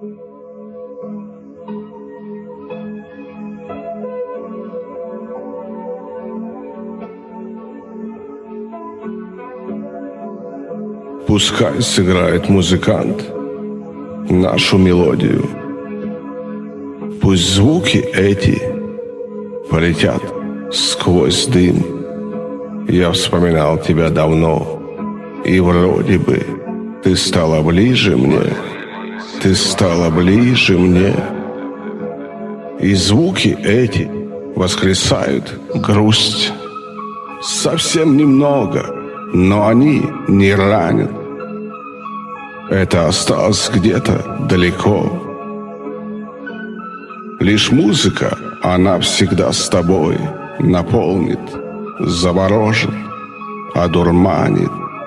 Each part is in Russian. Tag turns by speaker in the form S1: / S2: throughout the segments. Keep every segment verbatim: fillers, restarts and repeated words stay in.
S1: Пускай сыграет музыкант нашу мелодию. Пусть звуки эти полетят сквозь дым. Я вспоминал тебя давно, и вроде бы ты стала ближе мне, ты стала ближе мне. И звуки эти воскресают грусть. Совсем немного, но они не ранят. Это осталось где-то далеко. Лишь музыка, она всегда с тобой, наполнит, заворожит, одурманит.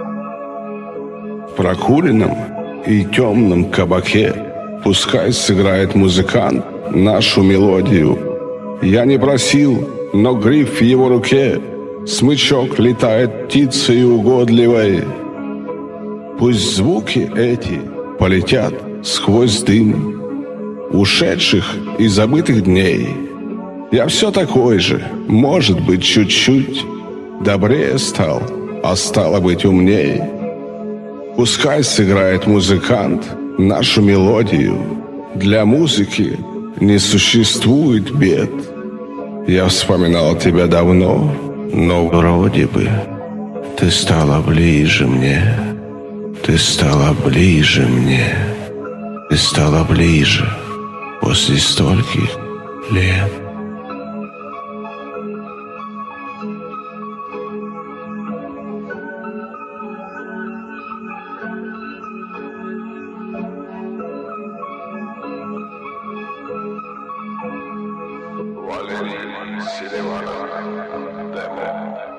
S1: В прокуренном и темном кабаке пускай сыграет музыкант нашу мелодию. Я не просил, но гриф в его руке, смычок летает птицей угодливой. Пусть звуки эти полетят сквозь дым ушедших и забытых дней. Я все такой же, может быть, чуть-чуть добрее стал, а стало быть, умней. Пускай сыграет музыкант нашу мелодию. Для музыки не существует бед. Я вспоминал тебя давно, но вроде бы ты стала ближе мне. Ты стала ближе мне. Ты стала ближе после стольких лет.
S2: Валерий Селиванов. Демо.